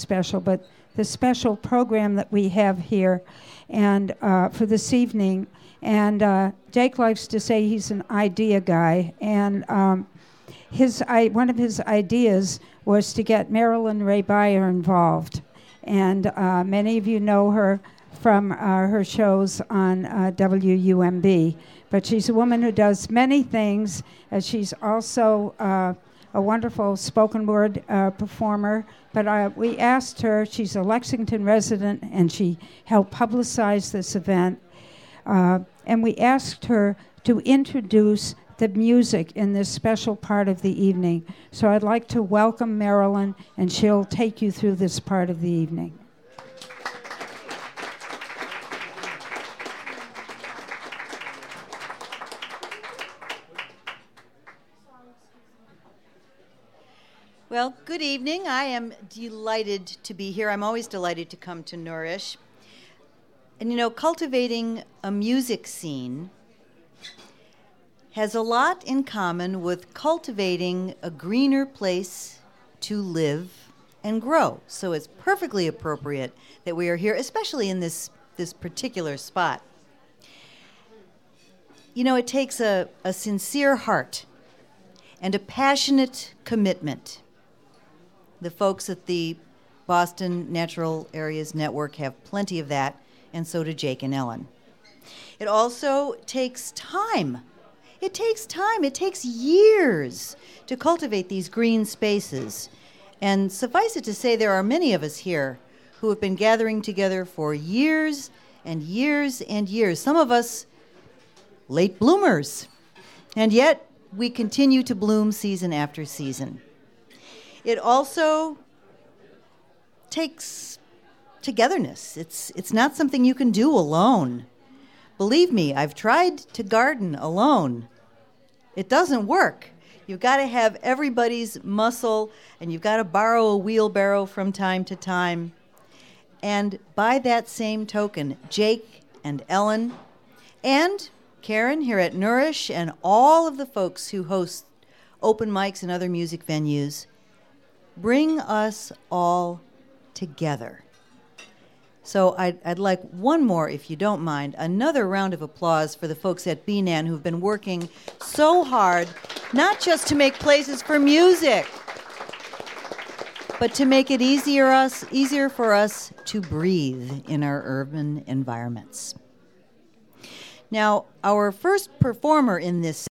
special, but the special program that we have here and for this evening. And Jake likes to say he's an idea guy. And one of his ideas was to get Marilyn Ray Beyer involved. And many of you know her from her shows on WUMB. But she's a woman who does many things. She's also a wonderful spoken word performer. But we asked her, she's a Lexington resident, and she helped publicize this event. And we asked her to introduce the music in this special part of the evening. So I'd like to welcome Marilyn, and she'll take you through this part of the evening. Well, good evening. I am delighted to be here. I'm always delighted to come to Nourish. And you know, cultivating a music scene has a lot in common with cultivating a greener place to live and grow. So it's perfectly appropriate that we are here, especially in this particular spot. You know, it takes a sincere heart and a passionate commitment. The folks at the Boston Natural Areas Network have plenty of that, and so do Jake and Ellen. It also takes time. It takes time. It takes years to cultivate these green spaces. And suffice it to say, there are many of us here who have been gathering together for years and years and years. Some of us late bloomers. And yet, we continue to bloom season after season. It also takes togetherness. It's not something you can do alone. Believe me, I've tried to garden alone. It doesn't work. You've got to have everybody's muscle, and you've got to borrow a wheelbarrow from time to time. And by that same token, Jake and Ellen and Karen here at Nourish and all of the folks who host open mics and other music venues bring us all together. So I'd like one more, if you don't mind, another round of applause for the folks at BNAN who've been working so hard, not just to make places for music, but to make it easier for us to breathe in our urban environments. Now, our first performer in this